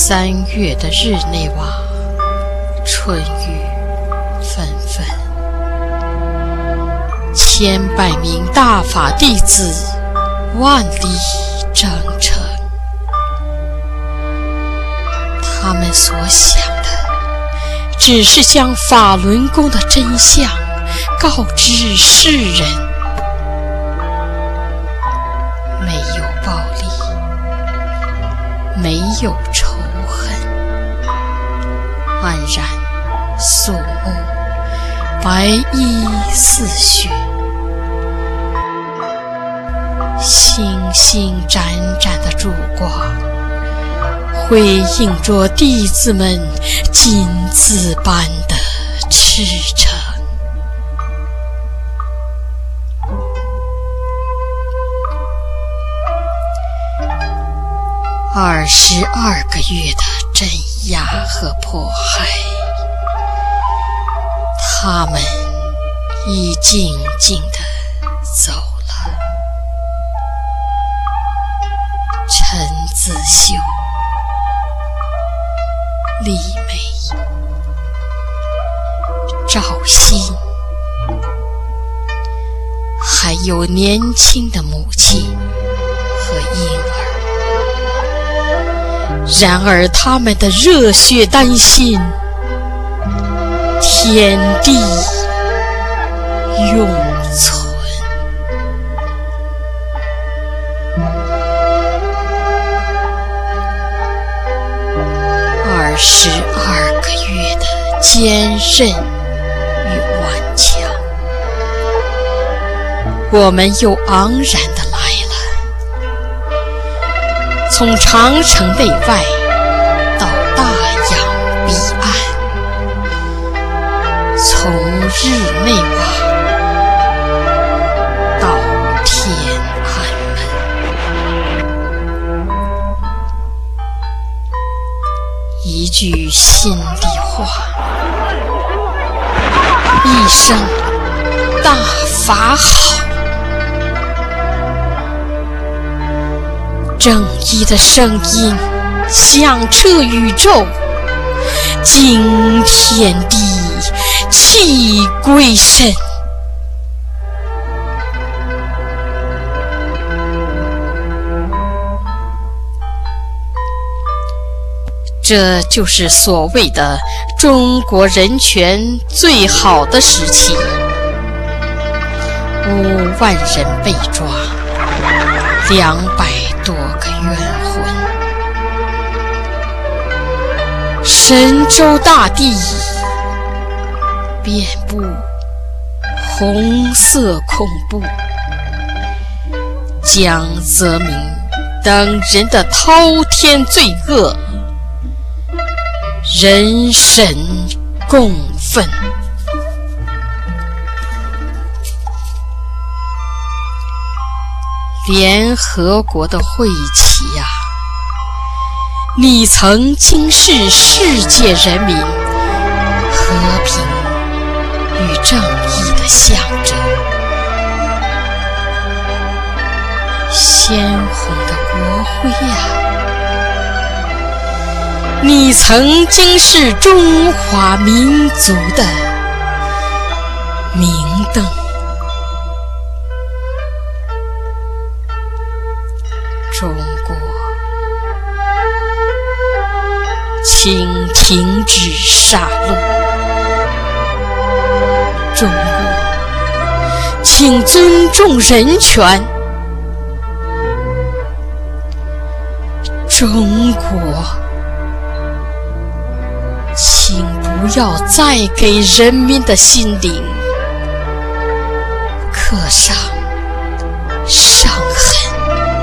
3月的日内瓦，春雨纷纷，千百名大法弟子万里征程，他们所想的只是将法轮功的真相告知世人。没有暴力，没有仇恨，安然肃穆，白衣似雪，星星闪闪的烛光，辉映着弟子们金子般的赤诚。22个月的镇压和迫害，他们已静静地走了。陈子秀、李梅、赵鑫，还有年轻的母亲和婴儿。然而他们的热血丹心，天地永存。22个月的坚韧与顽强，我们又昂然地来了。从长城内外到大洋彼岸，从日内瓦到天安门，一句心里话，一声大法好，正义的声音响彻宇宙，惊天地，泣鬼神。这就是所谓的中国人权最好的时期，5万人被抓，200多个冤魂，神州大地遍布红色恐怖，江泽民等人的滔天罪恶，人神共愤。联合国的会旗啊，你曾经是世界人民和平与正义的象征，鲜红的国徽啊，你曾经是中华民族的明灯。中国，请停止杀戮；中国，请尊重人权；中国，请不要再给人民的心灵刻上伤痕。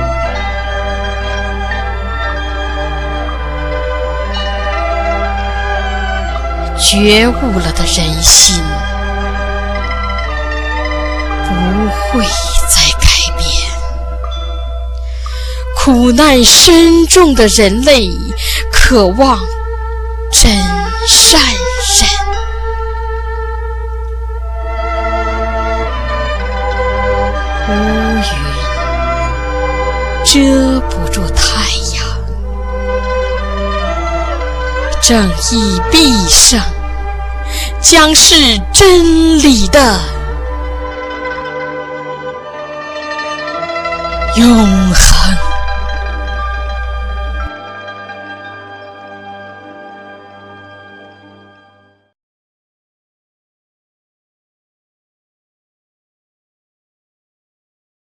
觉悟了的人心不会再改变，苦难深重的人类渴望真善人。乌云遮不住太阳， 正义必胜，将是真理的永恒。